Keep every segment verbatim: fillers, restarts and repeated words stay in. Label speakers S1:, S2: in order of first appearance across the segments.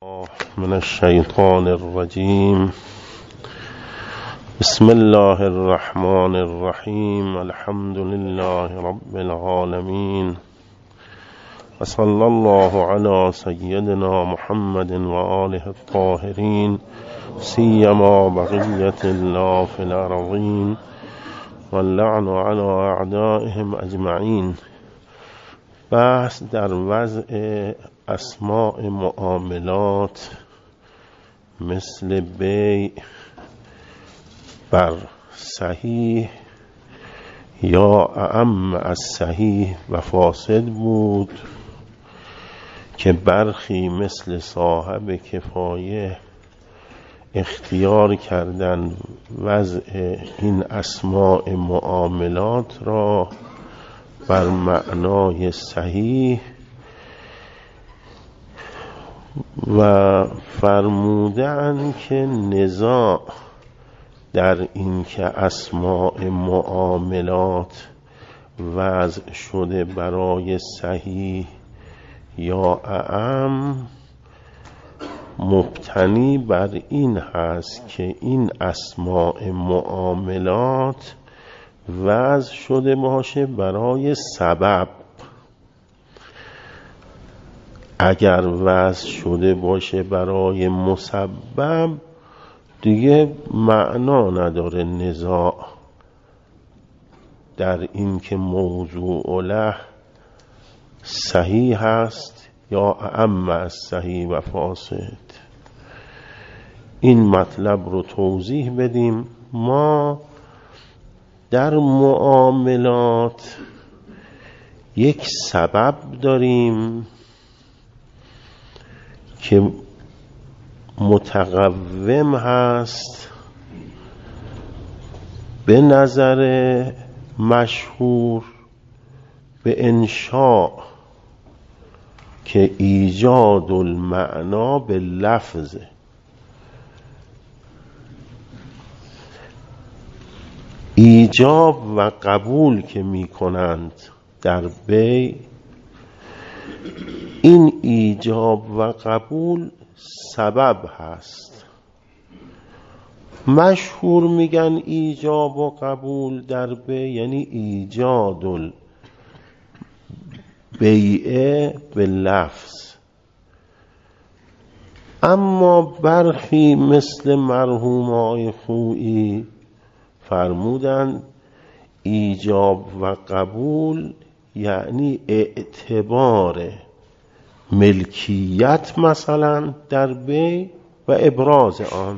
S1: من الشیطان الرجیم. بسم الله الرحمن الرحیم. الحمد لله رب العالمین و صلی الله علی سیدنا محمد و آله الطاهرین سیما بقیت الله فی الارضین و اللعن علی اعدائهم اجمعین. بحث در وضع اسماء معاملات مثل بیع بر صحیح یا اعم از صحیح و فاسد بود که برخی مثل صاحب کفایه اختیار کردن وضع این اسماء معاملات را بر معنای صحیح و فرمودن که نزاع در این که اسماء معاملات وضع شده برای صحیح یا اعم مبتنی بر این هست که این اسماء معاملات وضع شده باشه برای سبب. اگر وضع شده باشه برای مسبب دیگه معنا نداره نزاع در این که موضوع له صحیح هست یا اعم از صحیح و فاسد. این مطلب رو توضیح بدیم. ما در معاملات یک سبب داریم که متقوم هست به نظر مشهور به انشاء که ایجاد المعنا به لفظ. ایجاب و قبول که می کنند در بیع، این ایجاب و قبول سبب هست. مشهور میگن ایجاب و قبول در بیع یعنی ایجاد البیع به لفظ. اما برخی مثل مرحوم آقای خویی فرمودن ایجاب و قبول یعنی اعتبار ملکیت مثلا در بیع و ابراز آن.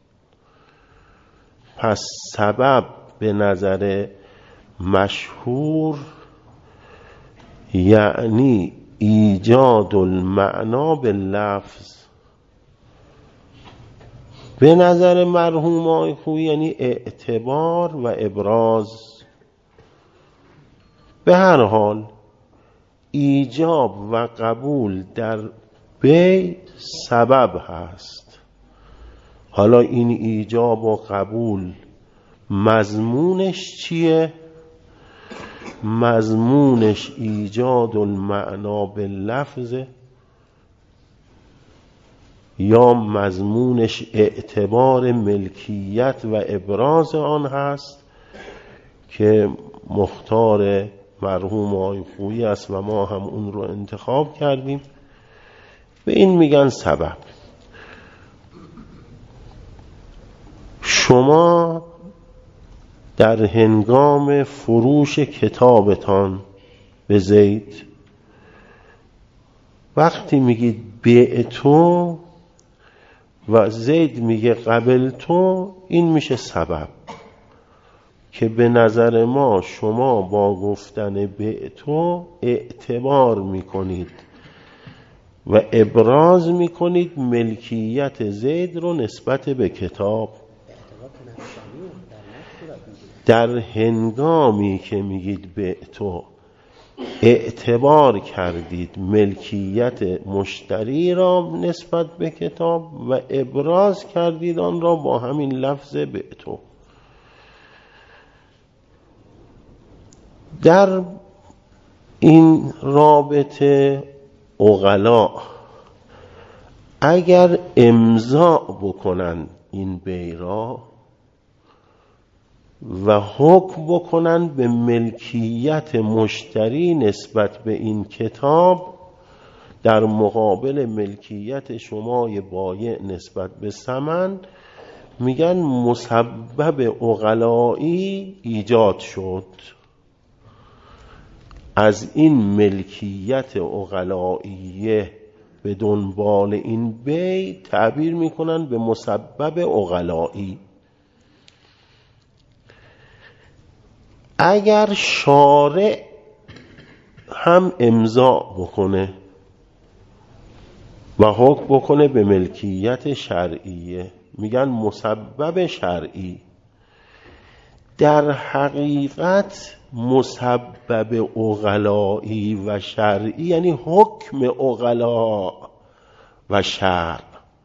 S1: پس سبب به نظر مشهور یعنی ایجاد المعنا به لفظ، به نظر مرحوم آقای خویی یعنی اعتبار و ابراز. به هر حال ایجاب و قبول در بیع سبب هست. حالا این ایجاب و قبول مضمونش چیه؟ مضمونش ایجاد المعنا باللفظ یا مضمونش اعتبار ملکیت و ابراز آن هست که مختار مرحوم آقای خویی است و ما هم اون رو انتخاب کردیم. به این میگن سبب. شما در هنگام فروش کتابتان به زید وقتی میگید بیع تو و زید میگه قبل تو، این میشه سبب که به نظر ما شما با گفتن بیع تو اعتبار میکنید و ابراز میکنید ملکیت زید رو نسبت به کتاب. در هنگامی که میگید بیع تو اعتبار کردید ملکیت مشتری را نسبت به کتاب و ابراز کردید آن را با همین لفظ بیع تو. در این رابطه عقلا اگر امضا بکنن این بیع را و حکم بکنن به ملکیت مشتری نسبت به این کتاب در مقابل ملکیت شمای بایع نسبت به ثمن، میگن مسبب عقلایی ایجاد شد. از این ملکیت عقلاییه به دنبال این بیع تعبیر میکنن به مسبب عقلایی. اگر شارع هم امضا بکنه و حکم بکنه به ملکیت شرعیه، میگن مسبب شرعی. در حقیقت مسبب عقلایی و شرعی یعنی حکم عقلا و شرع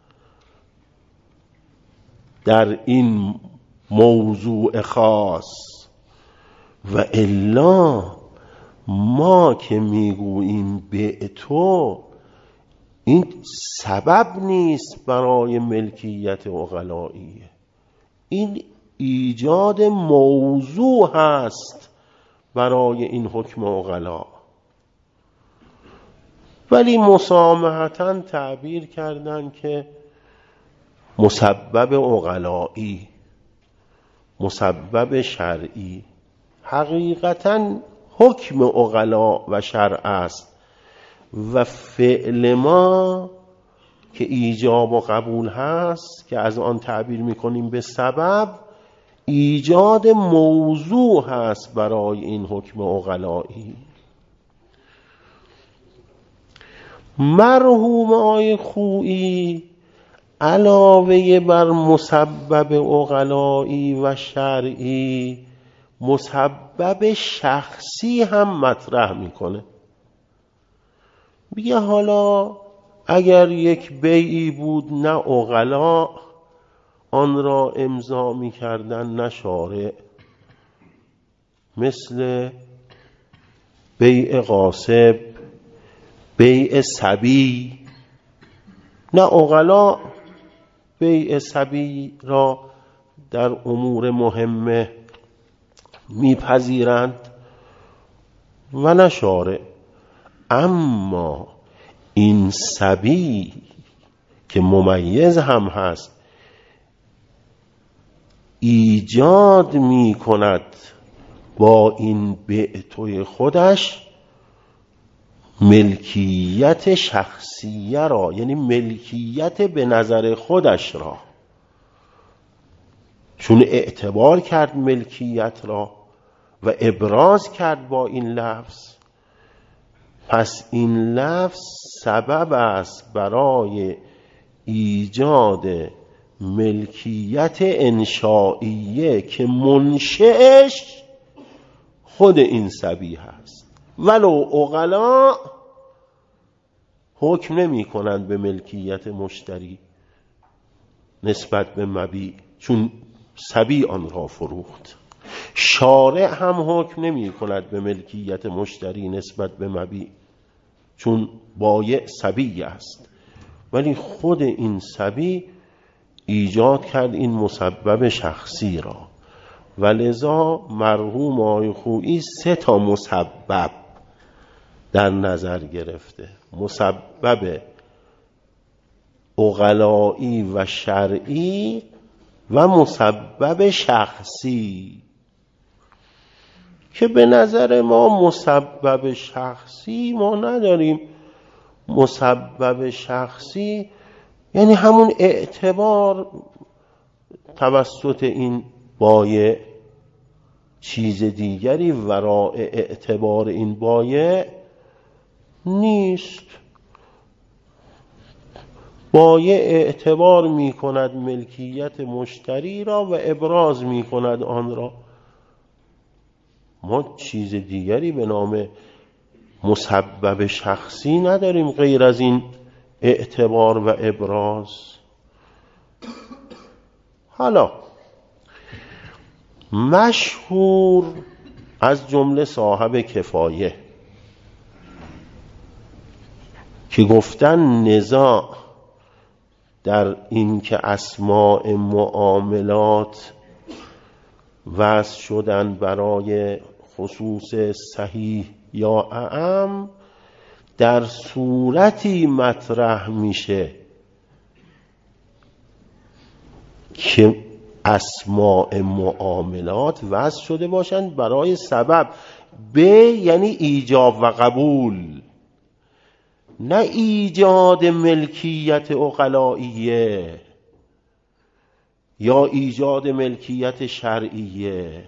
S1: در این موضوع خاص. و الا ما که میگوییم به تو این سبب نیست برای ملکیت عقلایی، این ایجاد موضوع هست برای این حکم عقلا. ولی مسامحتاً تعبیر کردن که مسبب عقلایی، مسبب شرعی. حقیقتاً حکم عقلا و شرع است و فعل ما که ایجاب و قبول هست که از آن تعبیر میکنیم به سبب، ایجاد موضوع هست برای این حکم عقلایی. مرحوم آقای خویی علاوه بر مسبب عقلایی و شرعی مسبب شخصی هم مطرح میکنه. میگه حالا اگر یک بیعی بود نه عقلا آن را امضا میکردن نه شارع، مثل بیع غاصب، بیع صبی، نه عقلا بیع صبی را در امور مهمه میپذیرند و نه شارع. اما این صبی که ممیز هم هست ایجاد می کند با این بعتوی خودش ملکیت شخصیه را، یعنی ملکیت به نظر خودش را، چون اعتبار کرد ملکیت را و ابراز کرد با این لفظ. پس این لفظ سبب است برای ایجاد ملکیت انشائیه که منشئش خود این صبی هست. ولو عقلا حکم نمی کنند به ملکیت مشتری نسبت به مبیع، چون صبی آن را فروخت. شارع هم حکم نمی کند به ملکیت مشتری نسبت به مبیع، چون بایع صبی است. ولی خود این صبی ایجاد کرد این مسبب شخصی را. ولذا مرحوم آقای خویی سه تا مسبب در نظر گرفته: مسبب عقلایی و شرعی و مسبب شخصی، که به نظر ما مسبب شخصی ما نداریم. مسبب شخصی یعنی همون اعتبار توسط این بایع، چیز دیگری وراء اعتبار این بایع نیست. بایع اعتبار می کند ملکیت مشتری را و ابراز می کند آن را. ما چیز دیگری به نام مسبب شخصی نداریم غیر از این اعتبار و ابراز. حالا مشهور از جمله صاحب کفایه که گفتن نزاع در این که اسماء معاملات وضع شدن برای خصوص صحیح یا اعم در صورتی مطرح میشه که اسماء معاملات وضع شده باشند برای سبب ب، یعنی ایجاب و قبول، نه ایجاد ملکیت عقلائیه یا ایجاد ملکیت شرعیه.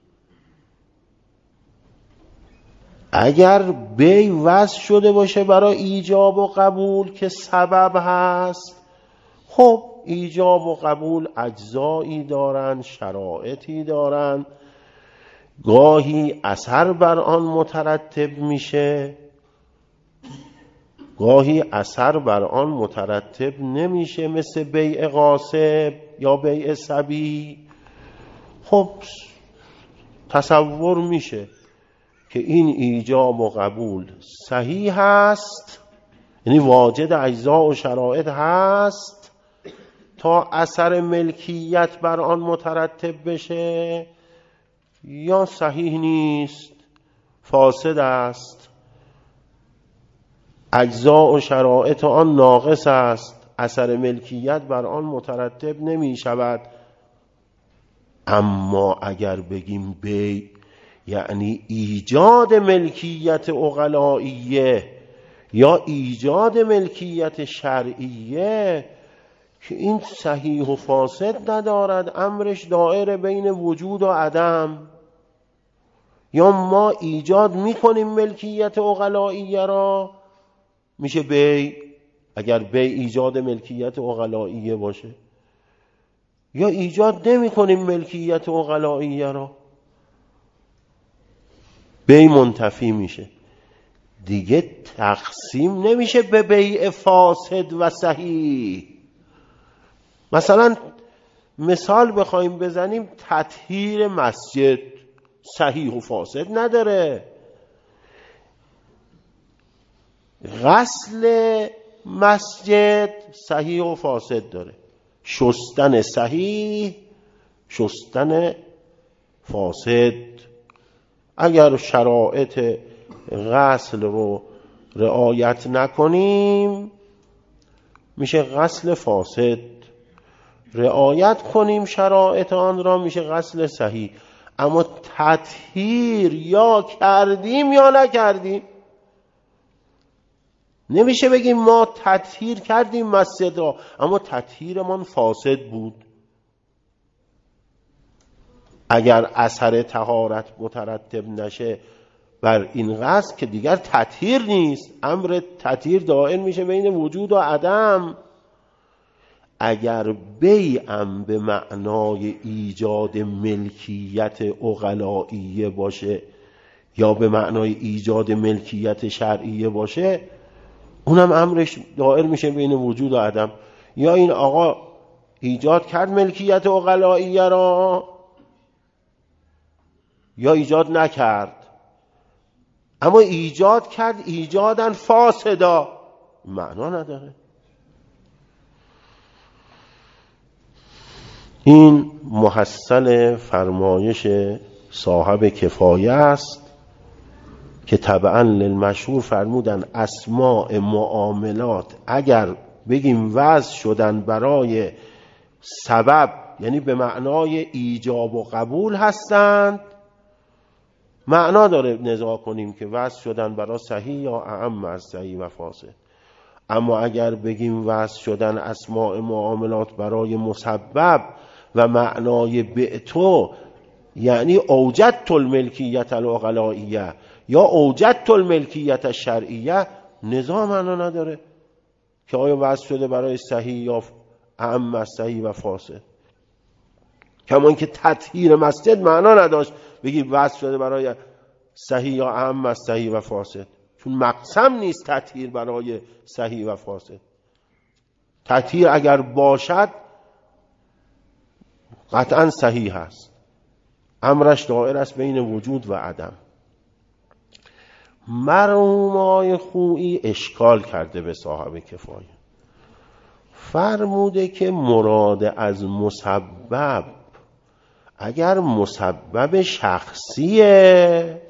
S1: اگر بی وضع شده باشه برای ایجاب و قبول که سبب هست، خب ایجاب و قبول اجزایی دارن، شرایطی دارن، گاهی اثر بر آن مترتب میشه، گاهی اثر بر آن مترتب نمیشه، مثل بیع غاصب یا بیع سبی. خب تصور میشه که این ایجاب و قبول صحیح هست، یعنی واجد اجزا و شرایط هست تا اثر ملکیت بر آن مترتب بشه، یا صحیح نیست، فاسد است، اجزا و شرایط آن ناقص است، اثر ملکیت بر آن مترتب نمی شود. اما اگر بگیم بی یعنی ایجاد ملکیت عقلائیه یا ایجاد ملکیت شرعیه که این صحیح و فاسد ندارد، امرش دائره بین وجود و عدم، یا ما ایجاد میکنیم ملکیت عقلائیه را، میشه بی اگر بی ایجاد ملکیت عقلائیه باشه، یا ایجاد نمی کنیم ملکیت عقلائیه را، بی منتفی میشه. دیگه تقسیم نمیشه به بیع فاسد و صحیح. مثلا مثال بخوایم بزنیم، تطهیر مسجد صحیح و فاسد نداره، غسل مسجد صحیح و فاسد داره، شستن صحیح، شستن فاسد. اگر شرایط غسل رو رعایت نکنیم میشه غسل فاسد، رعایت کنیم شرایط آن را میشه غسل صحیح. اما تطهیر یا کردیم یا نکردیم، نمیشه بگیم ما تطهیر کردیم مسجد را اما تطهیرمان فاسد بود. اگر اثر طهارت مترتب نشه بر این غسل که دیگر تطهیر نیست، امر تطهیر دائم میشه بین وجود و عدم. اگر بیعم به معنای ایجاد ملکیت عقلائیه باشه یا به معنای ایجاد ملکیت شرعیه باشه، اونم امرش دائر میشه بین وجود و عدم. یا این آقا ایجاد کرد ملکیت عقلائیه را یا ایجاد نکرد، اما ایجاد کرد ایجادن فاسدا، معنا نداره. این محصل فرمایش صاحب کفایه است که طبعا للمشهور فرمودن اسماء معاملات اگر بگیم وضع شدن برای سبب، یعنی به معنای ایجاب و قبول هستند، معنا داره نزاع کنیم که وضع شدن برای صحیح یا اعم از صحیح و فاسد. اما اگر بگیم وضع شدن اسماء معاملات برای مسبب و معنای بعتو، یعنی اوجدت الملکیت العقلائیه یا اوجدت الملکیت الشرعیه، نزاع معنا نداره که آیا وضع شده برای صحیح یا اعم از صحیح و فاسد. کما اینکه تطهیر مسجد معنا نداشت بگی وضع شده برای صحیح یا اعم از صحیح و فاسد، چون مقسم نیست تطهیر برای صحیح و فاسد. تطهیر اگر باشد قطعا صحیح هست، امرش دائر است بین وجود و عدم. مرحوم آقای خویی اشکال کرده به صاحب کفایه، فرموده که مراد از مسبب اگر مسبب شخصیه،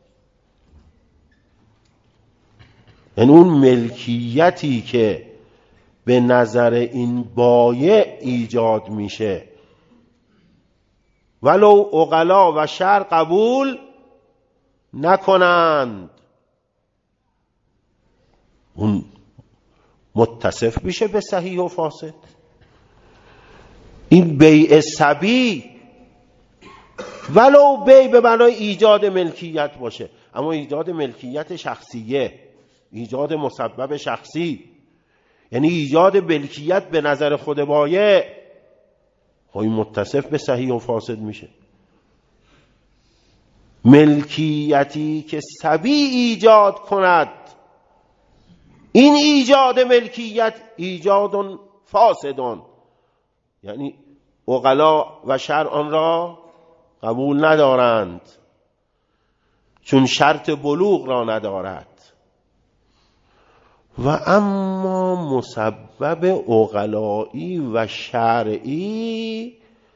S1: یعنی اون ملکیتی که به نظر این بایع ایجاد میشه ولو عقلا و شرع قبول نکنند، اون متصف میشه به صحیح و فاسد. این بیع صبی ولو بیع به معنای ایجاد ملکیت باشه، اما ایجاد ملکیت شخصیه، ایجاد مسبب شخصی، یعنی ایجاد ملکیت به نظر خود بایع، خب این متصف به صحیح و فاسد میشه. ملکیتی که صبی ایجاد کند، این ایجاد ملکیت ایجاد فاسدون، یعنی عقلا و شرع آن را قبول ندارند چون شرط بلوغ را ندارد. و اما مسبب عقلایی و شرعی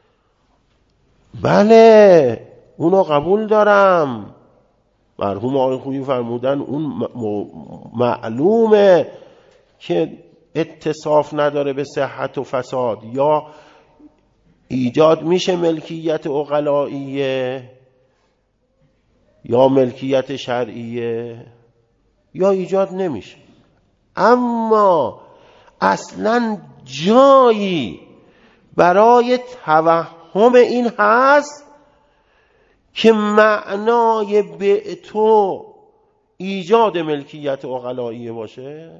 S1: بله اونو قبول دارم. مرحوم آقای خویی فرمودن اون معلومه که اتصاف نداره به صحت و فساد، یا ایجاد میشه ملکیت عقلاییه یا ملکیت شرعیه یا ایجاد نمیشه. اما اصلا جایی برای توهم این هست که معنای بعتو ایجاد ملکیت عقلاییه باشه؟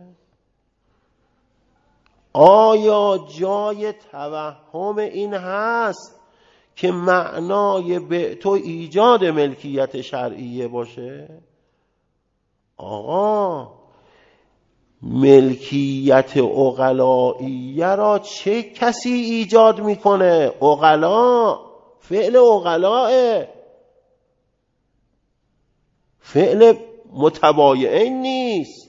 S1: آیا جای توهم این هست که معنای بعتو ایجاد ملکیت شرعیه باشه؟ آقا ملکیت عقلاییه را چه کسی ایجاد میکنه؟ عقلا، فعل عقلاه، فعل متبایعین نیست.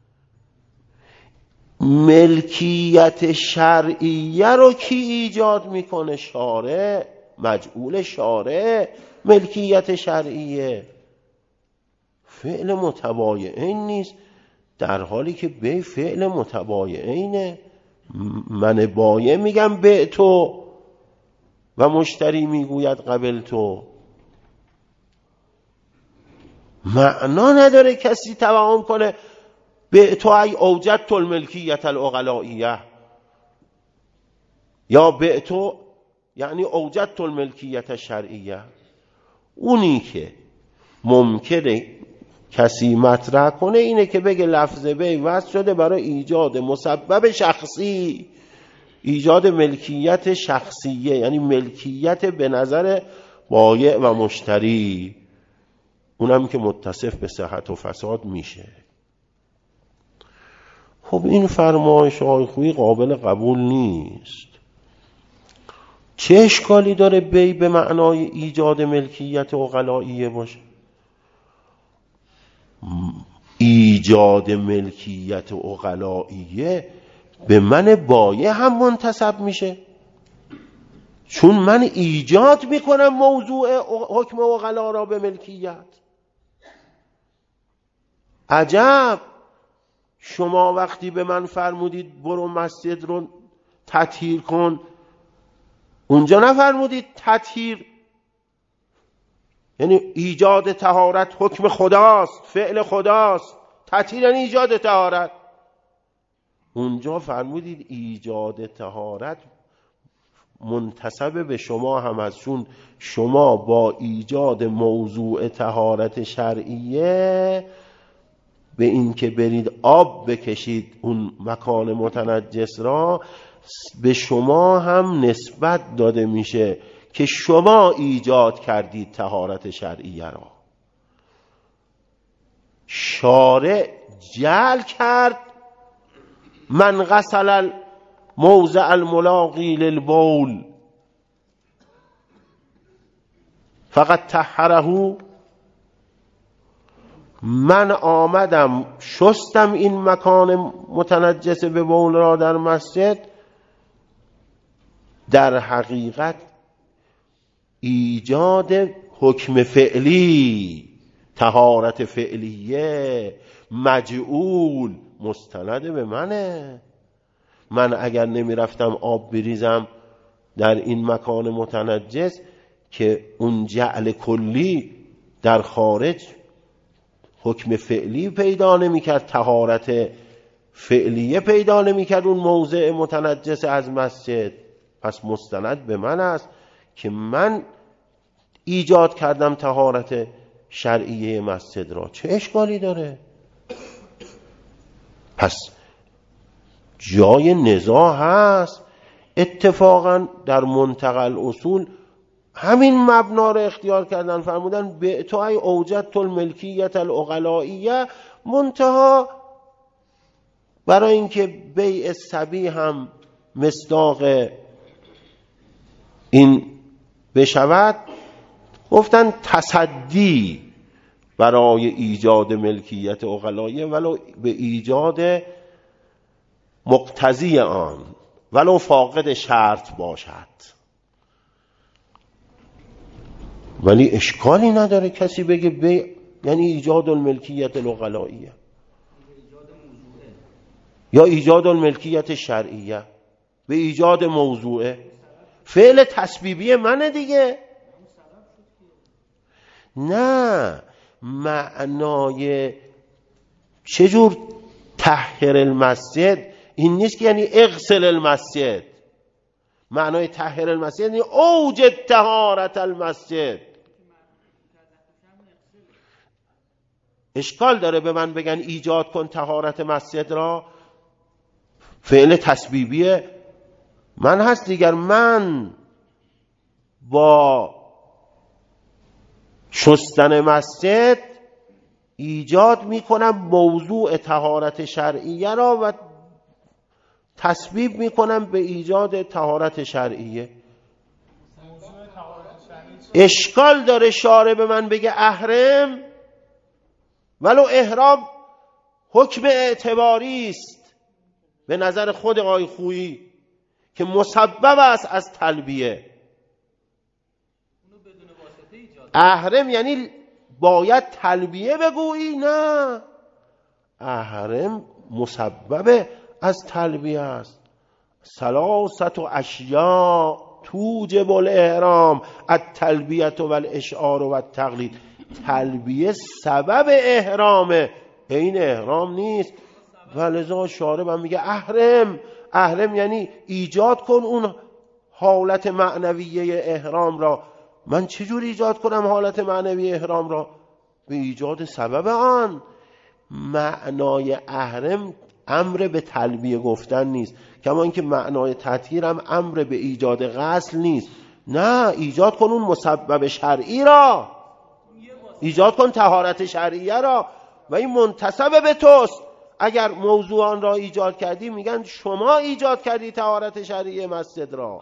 S1: ملکیت شرعیه رو کی ایجاد میکنه؟ شارع، مجعول شارع ملکیت شرعیه، فعل متبایعین نیست، در حالی که به فعل متبایعینه. من بایع میگم به تو و مشتری میگوید قبل تو. معنا نداره کسی توهم کنه به تو ای اوجدت الملکیت العقلائیه، یا به تو یعنی اوجدت الملکیت شرعیه. اونی که ممکنه کسی مطرح کنه اینه که بگه لفظ بیع وضع شده برای ایجاد مسبب شخصی، ایجاد ملکیت شخصیه، یعنی ملکیت به نظر بایع و مشتری، اونم که متصف به صحت و فساد میشه. خب این فرمایش آقای خویی قابل قبول نیست. چه اشکالی داره بیع به معنای ایجاد ملکیت عقلائیه باشه؟ ایجاد ملکیت عقلائیه به من بایع هم منتسب میشه، چون من ایجاد میکنم موضوع حکم عقلا را به ملکیت. عجب، شما وقتی به من فرمودید برو مسجد رو تطهیر کن، اونجا نفرمودید تطهیر یعنی ایجاد طهارت حکم خداست، فعل خداست، تطهیر یعنی ایجاد طهارت. اونجا فرمودید ایجاد طهارت منتسب به شما هم از، چون شما با ایجاد موضوع طهارت شرعیه به این که برید آب بکشید اون مکان متنجس را، به شما هم نسبت داده میشه که شما ایجاد کردید طهارت شرعیه را. شارع جعل کرد من غسل موضع الملاقی للبول فقط طهره، من آمدم شستم این مکان متنجس به بول را در مسجد، در حقیقت ایجاد حکم فعلی، طهارت فعلیه، مجعول مستند به منه. من اگر نمی رفتم آب بریزم در این مکان متنجس که اون جعل کلی در خارج حکم فعلی پیدا نمی کرد، طهارت فعلیه پیدا نمی کرد اون موضع متنجس از مسجد، پس مستند به من است که من ایجاد کردم طهارت شرعیه مسجد را. چه اشکالی داره؟ پس جای نزاع هست. اتفاقا در منتقل اصول همین مبنا رو اختیار کردن، فرمودن به تو ای اوجدت الملکیت العقلائیه، منتها برای اینکه بیع صبی هم مصداق این بشود، گفتن تصدی برای ایجاد ملکیت عقلائیه ولو به ایجاد مقتضی آن، ولو فاقد شرط باشد. ولی اشکالی نداره کسی بگه به یعنی ایجاد الملکیت العقلائیه یا ایجاد الملکیت شرعیه، به ایجاد موضوعه، فعل تسبیبی منه دیگه. نه، معنای چجور طهر المسجد این نیست که یعنی اغسل المسجد. معنای طهر المسجد یعنی اوجد طهارت المسجد. اشکال داره به من بگن ایجاد کن طهارت مسجد را، فعل تسبیبی من هست دیگر. من با شستن مسجد ایجاد میکنم موضوع طهارت شرعیه را و تسبیب میکنم به ایجاد طهارت شرعیه. اشکال داره شارع به من بگه احرم، ولو احرام حکم اعتباری است به نظر خود آقای خویی که مسبب است از تلبیه. احرم یعنی باید تلبیه بگویی؟ نه، احرم مسبب از تلبیه است. ثلاثت اشیاء توجب الاحرام، التلبیه و الاشعار و التقلید. تلبیه سبب احرامه، این احرام نیست. ولذا شارع هم میگه احرم. احرم یعنی ایجاد کن اون حالت معنویه احرام را. من چجور ایجاد کنم حالت معنوی احرام را؟ به ایجاد سبب آن. معنای احرم امر به تلبیه گفتن نیست، کما اینکه معنای تطهیر هم امر به ایجاد غسل نیست. نه، ایجاد کن اون مسبب شرعی را، ایجاد کن طهارت شرعیه را و این منتسب به توست. اگر موضوع آن را ایجاد کردی میگن شما ایجاد کردی طهارت شرعی مسجد را.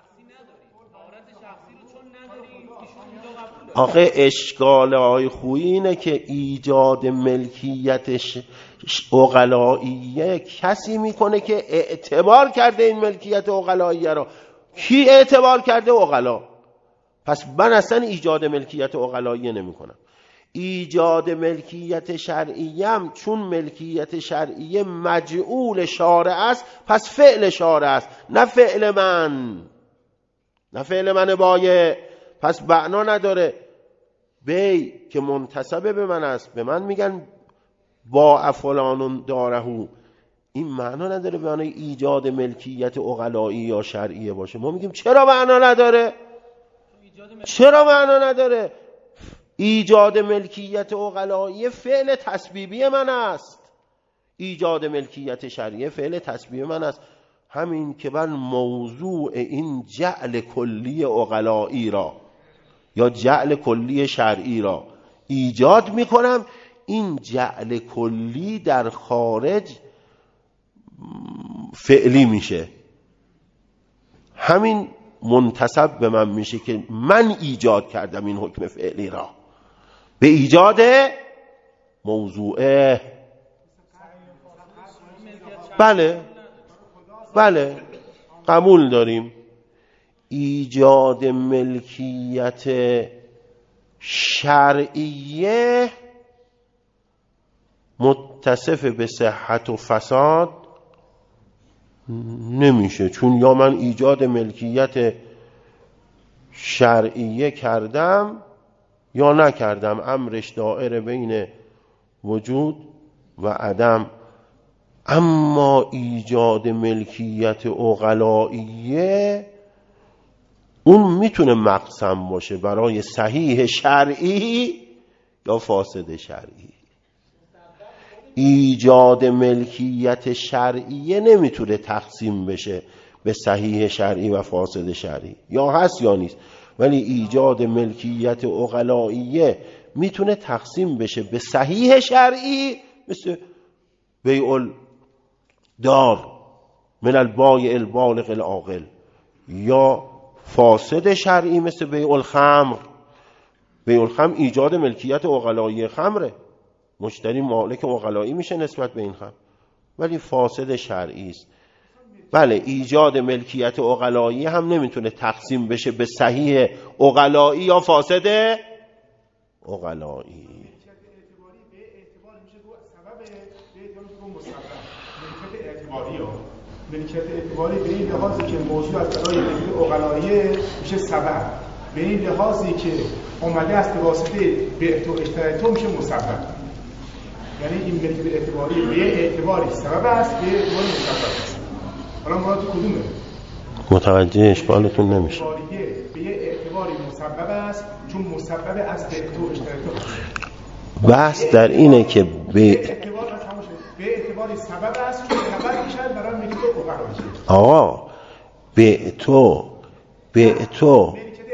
S1: آخه اشکال آقای خویی اینه که ایجاد ملکیت عقلائیه کسی میکنه که اعتبار کرده این ملکیت عقلائیه را. کی اعتبار کرده؟ عقلا. پس من اصلا ایجاد ملکیت عقلائیه نمی کنم. ایجاد ملکیت شرعیم چون ملکیت شرعیه مجعول شارع است، پس فعل شارع است، نه فعل من، نه فعل من بایه. پس معنا نداره بی که منتسب به من است، به من میگن با فلان دارهو، این معنا نداره به معنای ایجاد ملکیت عقلایی یا شرعیه باشه. ما میگیم چرا معنا نداره؟ چرا معنا نداره؟ ایجاد ملکیت عقلایی فعل تسبیبی من است، ایجاد ملکیت شرعیه فعل تسبیبی من است. همین که من موضوع این جعل کلی عقلایی را یا جعل کلی شرعی را ایجاد میکنم، این جعل کلی در خارج فعلی میشه، همین منتسب به من میشه که من ایجاد کردم این حکم فعلی را به ایجاد موضوعه. بله بله قبول داریم. ایجاد ملکیت شرعیه متصف به صحت و فساد نمیشه، چون یا من ایجاد ملکیت شرعیه کردم یا نکردم، امرش دائره بین وجود و عدم. اما ایجاد ملکیت عقلائیه اون میتونه مقسم باشه برای صحیح شرعی یا فاسد شرعی. ایجاد ملکیت شرعیه نمیتونه تقسیم بشه به صحیح شرعی و فاسد شرعی، یا هست یا نیست. ولی ایجاد ملکیت عقلائیه میتونه تقسیم بشه به صحیح شرعی مثل بیع دار من البایع البالغ العاقل، یا فاسد شرعی مثل بیع الخمر. بیع الخمر ایجاد ملکیت عقلائیه خمره، مشتری مالک عقلایی میشه نسبت به این خمر، ولی فاسد شرعی است. بله ایجاد ملکیت عقلایی هم نمیتونه تقسیم بشه به صحیح عقلایی یا فاسد عقلایی.
S2: ملکیت اعتباری به این لحاظی که موضوع از برای ملکیت عقلاییه میشه سبب، به این لحاظی که اومده است به واسطه بعت و اشترایت میشه مسبب. یعنی این ملکیت اعتباری به اعتباری سبب است، به اعتباری مسبب است. حالا مراد کدومه؟
S1: متوجه اشکالتون نمیشه.
S2: به اعتباری مسبب است چون مسبب از بعت و اشترایت.
S1: بحث در اینه که به
S2: به اعتباری سبب است چون سبب میشن برای ملکیت عقلایی.
S1: آقا به تو به تو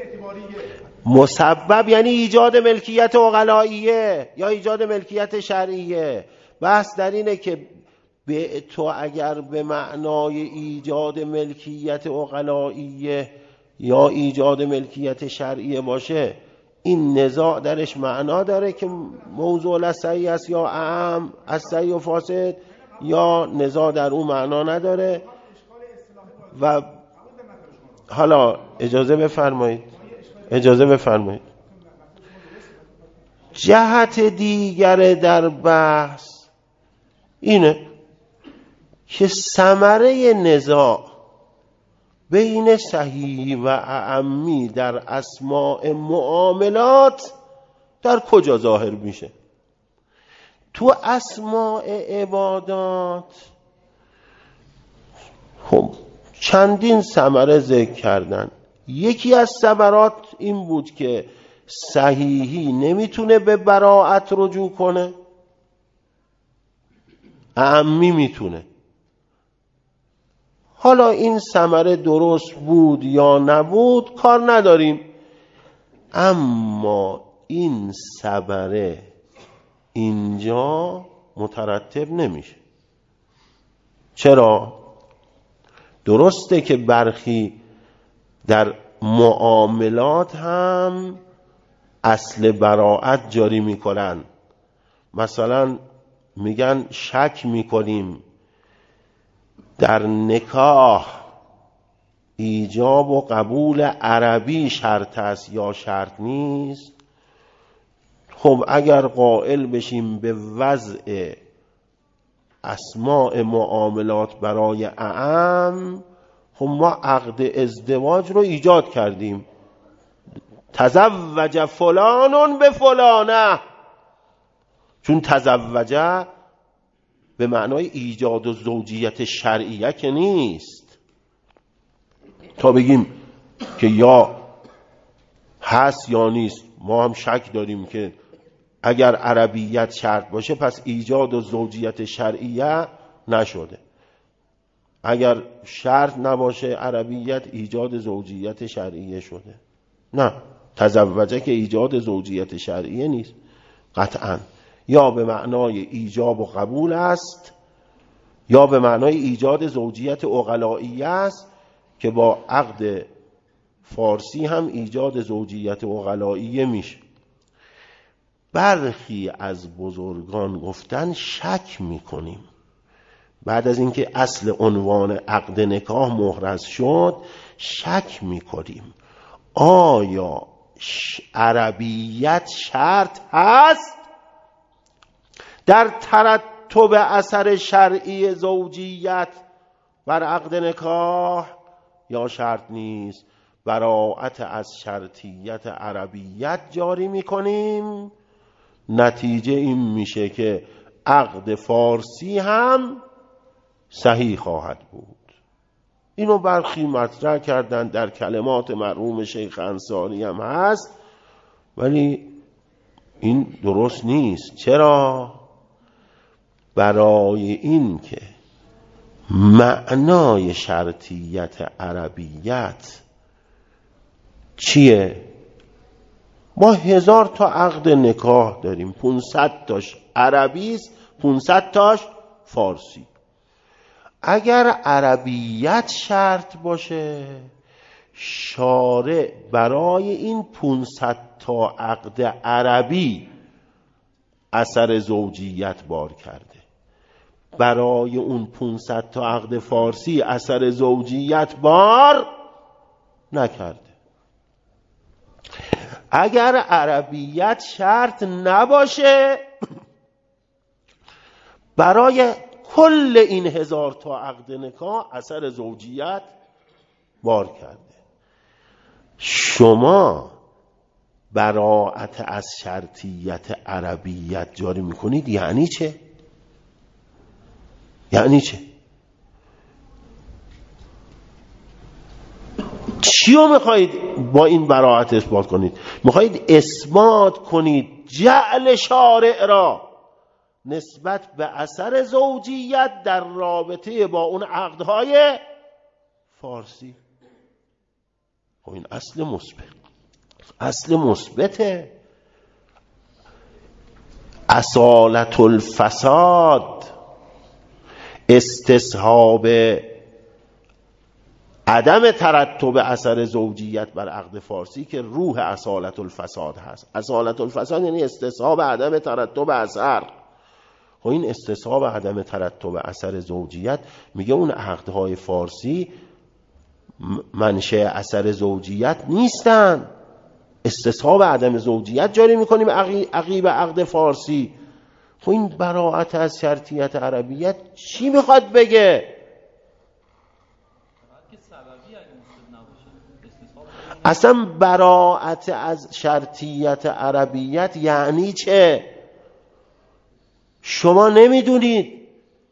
S1: مسبب یعنی ایجاد ملکیت عقلاییه یا ایجاد ملکیت شرعیه. بحث در اینه که به تو اگر به معنای ایجاد ملکیت عقلاییه یا ایجاد ملکیت شرعیه باشه، این نزاع درش معنا داره که موضوع لسعی است یا اعم از صحیح و فاسد، یا نزاع در اون معنا نداره. و حالا اجازه بفرمایید اجازه بفرمایید جهت دیگر در بحث اینه که ثمره نزاع بین صحیح و اعمی در اسماء معاملات در کجا ظاهر میشه؟ تو اسماء عبادات خب چندین ثمره ذکر کردن. یکی از ثمرات این بود که صحیحی نمیتونه به براءت رجوع کنه، اعمی میتونه. حالا این ثمره درست بود یا نبود کار نداریم، اما این ثمره اینجا مترتب نمیشه. چرا؟ درسته که برخی در معاملات هم اصل براءت جاری میکنن، مثلا میگن شک میکنیم در نکاح ایجاب و قبول عربی شرط است یا شرط نیست. خب اگر قائل بشیم به وضع اسماء معاملات برای اعم، خب ما عقد ازدواج رو ایجاد کردیم، تزوج فلانون به فلانه، چون تزوجه به معنای ایجاد و زوجیت شرعیه که نیست. تا بگیم که یا هست یا نیست، ما هم شک داریم که اگر عربیت شرط باشه پس ایجاد و زوجیت شرعیه نشده، اگر شرط نباشه عربیت ایجاد زوجیت شرعیه شده. نه، تزوجه که ایجاد زوجیت شرعیه نیست قطعاً، یا به معنای ایجاب و قبول است یا به معنای ایجاد زوجیت عقلائیه است که با عقد فارسی هم ایجاد زوجیت عقلائیه میشه. برخی از بزرگان گفتن شک میکنیم بعد از اینکه اصل عنوان عقد نکاح محرز شد شک میکنیم آیا عربیت شرط هست در ترتب اثر شرعی زوجیت بر عقد نکاح یا شرط نیست؟ براءت از شرطیت عربیت جاری میکنیم. نتیجه این میشه که عقد فارسی هم صحیح خواهد بود. اینو برخی مطرح کردن، در کلمات مرحوم شیخ انصاری هم هست، ولی این درست نیست. چرا؟ برای این که معنای شرطیت عربیت چیه؟ ما هزار تا عقد نکاح داریم، پونصد تاش عربی است، پونصد تاش فارسی. اگر عربیت شرط باشه، شارع برای این پونصد تا عقد عربی اثر زوجیت بار کرده، برای اون پونصد تا عقد فارسی اثر زوجیت بار نکرده. اگر عربیت شرط نباشه، برای کل این هزار تا عقد نکاح اثر زوجیت بار کرده. شما براءت از شرطیت عربیت جاری میکنید، یعنی چه؟ یعنی چه؟ چی رو میخواید با این براءت اثبات کنید؟ میخواید اثبات کنید جعل شارع را نسبت به اثر زوجیت در رابطه با اون عقدهای فارسی. خب این اصل مثبت، اصل مثبته. اصالت الفساد، استصحاب عدم ترتب اثر زوجیت بر عقد فارسی که روح اصالت الفساد هست. اصالت الفساد یعنی استصحاب عدم ترتب اثر. و این استصحاب عدم ترتب اثر زوجیت میگه اون عقدهای فارسی منشأ اثر زوجیت نیستن. استصحاب عدم زوجیت جاری میکنیم عقیب عقد فارسی. خب این براءت از شرطیت عربیت چی میخواد بگه؟ اصلا براءت از شرطیت عربیت یعنی چه؟ شما نمیدونید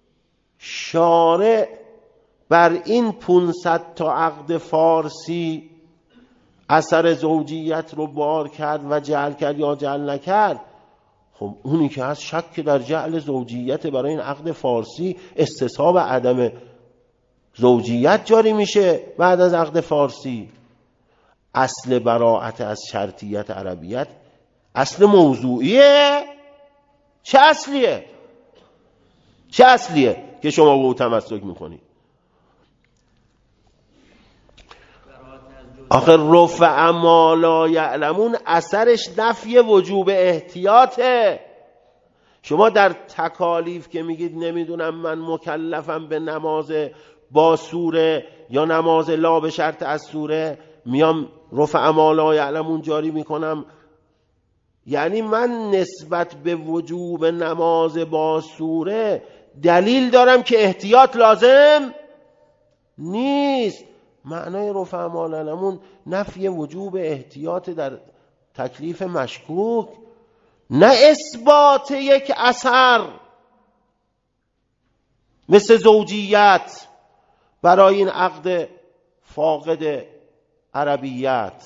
S1: شارع بر این پونصد تا عقد فارسی اثر زوجیت رو بار کرد و جعل کرد یا جعل نکرد؟ خب اونی که هست شک در جعل زوجیت برای این عقد فارسی، استصحاب عدم زوجیت جاری میشه بعد از عقد فارسی. اصل براءت از شرطیت عربیت اصل موضوعیه. چه اصلیه؟ چه اصلیه که شما به او تمسک میکنی؟ آخر رفع ما لا یعلمون اثرش نفی وجوب احتیاطه. شما در تکالیف که میگید نمیدونم من مکلفم به نماز با سوره یا نماز لا به شرط از سوره، میام رفع ما لا یعلمون جاری میکنم، یعنی من نسبت به وجوب نماز با سوره دلیل دارم که احتیاط لازم نیست. معنای رفع ما لا یعلمون نفی وجوب احتیاط در تکلیف مشکوک، نه اثبات یک اثر مثل زوجیت برای این عقد فاقد عربیت.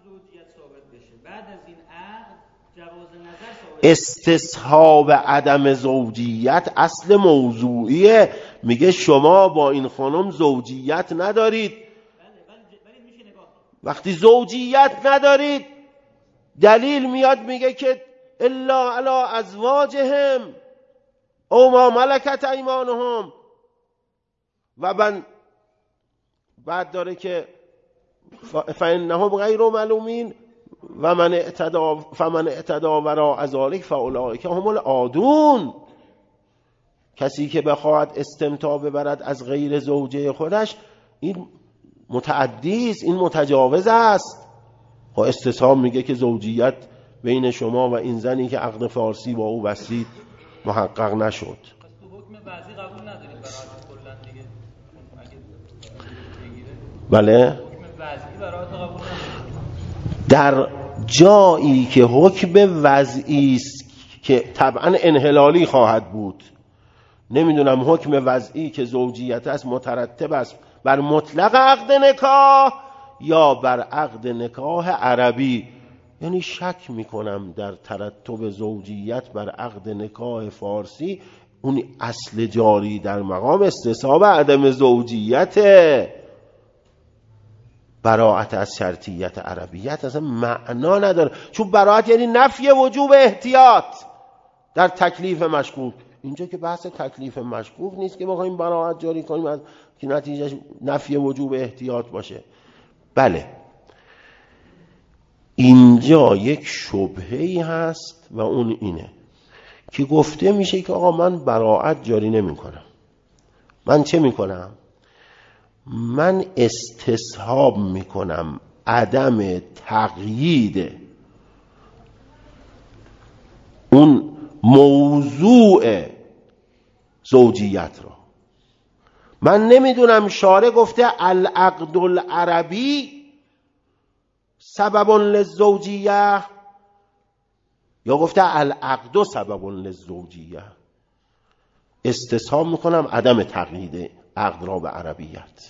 S1: استصحاب عدم زوجیت اصل موضوعیه. میگه شما با این خانم زوجیت ندارید. وقتی زوجیت ندارید دلیل میاد میگه که الا علی ازواجهم او ما ملکت ایمانهم، و من بعد داره که فانهم غیر ملومین و من اعتدا فمن اعتدا وراء ذلک فاولئک هم العادون. کسی که بخواهد استمتاع ببرد از غیر زوجه خودش، این متعدی است، این متجاوز است. و استثاب میگه که زوجیت بین شما و این زنی که عقد فارسی با او بستید محقق نشد.
S3: تو حکم وضعی قبول نداریم برای کلا دیگه؟
S1: بله؟
S3: حکم وضعی برای تو قبول نداریم.
S1: در جایی که حکم وضعی است که طبعا انحلالی خواهد بود، نمیدونم حکم وضعی که زوجیت است مترتب است بر مطلق عقد نکاح یا بر عقد نکاح عربی، یعنی شک میکنم در ترتب زوجیت بر عقد نکاح فارسی اون اصل جاری در مقام استصحاب عدم زوجیت، براءت از شرطیت عربیت اصلا معنا نداره. چون براءت یعنی نفی وجوب احتیاط در تکلیف مشکوک. اینجا که بحث تکلیف مشکوک نیست که بخوایم براءت جاری کنیم از که نتیجهش نفی وجوب احتیاط باشه. بله، اینجا یک شبهه‌ای هست و اون اینه که گفته میشه که آقا من براءت جاری نمی کنم. من چه می کنم؟ من استصحاب می کنم عدم تقیید اون موضوع زوجیت را. من نمیدونم شارع گفته العقد العربی سبب للزوجیه یا گفته العقد سبب للزوجیه. استصحاب میکنم عدم تقیید عقد را به عربیت.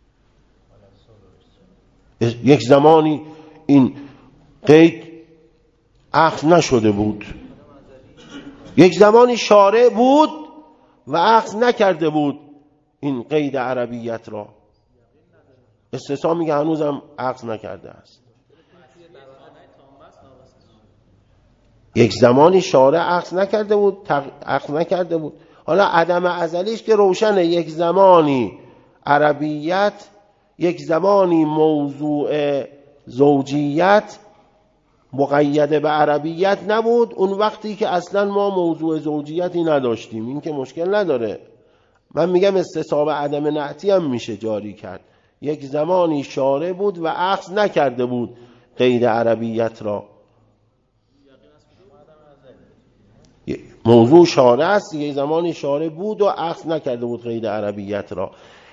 S1: یک زمانی این قید عقد نشده بود، یک زمانی شارع بود و عقد نکرده بود این قید عربیت را. استصحاب میگه هنوزم عقد نکرده است. یک زمانی شارع عقد نکرده بود، عقد نکرده بود. حالا عدم ازلیش که روشنه، یک زمانی عربیت، یک زمانی موضوع زوجیت مقید به عربیت نبود، اون وقتی که اصلا ما موضوع زوجیتی نداشتیم. این که مشکل نداره. من میگم استصحاب عدم نعتی هم میشه جاری کرد. یک زمانی شارع بود و عقد نکرده بود قید عربیت را. موضوع شارع است، یک زمانی شارع بود و عقد نکرده بود قید عربیت را.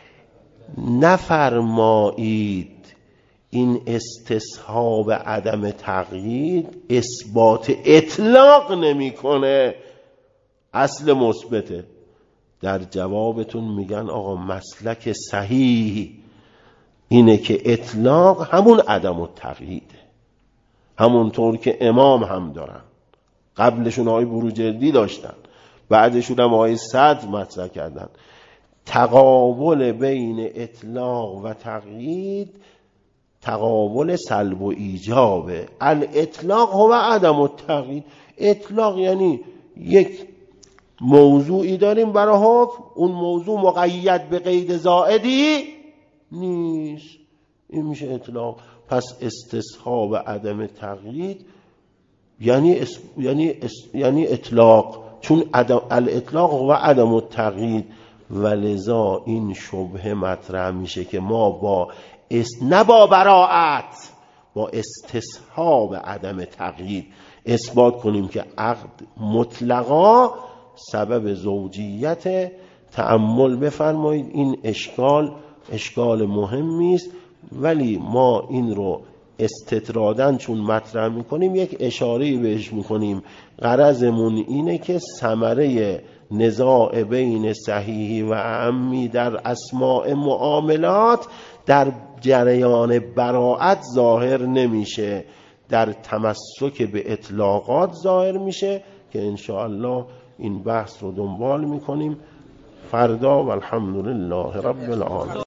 S1: نفرمایید این استصحاب عدم تقیید اثبات اطلاق نمیکنه، اصل مثبته. در جوابتون میگن آقا مسلک صحیح اینه که اطلاق همون عدم التقییده، همونطور که امام هم دارن. قبلشون آقای بروجردی داشتن، بعدشون هم آقای صدر مطرح کردن. تقابل بین اطلاق و تقیید تقابل سلب و ایجابه. الاطلاق هو عدم التقیید. اطلاق یعنی یک موضوعی داریم برای حکم، اون موضوع مقید به قید زائدی نیست، این میشه اطلاق. پس استصحاب عدم تقیید یعنی اس... یعنی اس... یعنی اطلاق، چون عدم... الاطلاق و عدم التقیید. ولذا این شبهه مطرح میشه که ما با اس... نه با براءت، با استصحاب عدم تقیید اثبات کنیم که عقد مطلقا سبب زوجیت. تأمل بفرمایید، این اشکال اشکال مهمی است، ولی ما این رو استطرادن چون مطرح میکنیم یک اشاره‌ای بهش میکنیم. غرضمون اینه که ثمره نزاع بین صحیحی و عمی در اسماء معاملات در جریان براءت ظاهر نمیشه، در تمسک به اطلاقات ظاهر میشه که انشاءالله این بحث رو دنبال میکنیم فردا. و الحمدلله رب العالمین.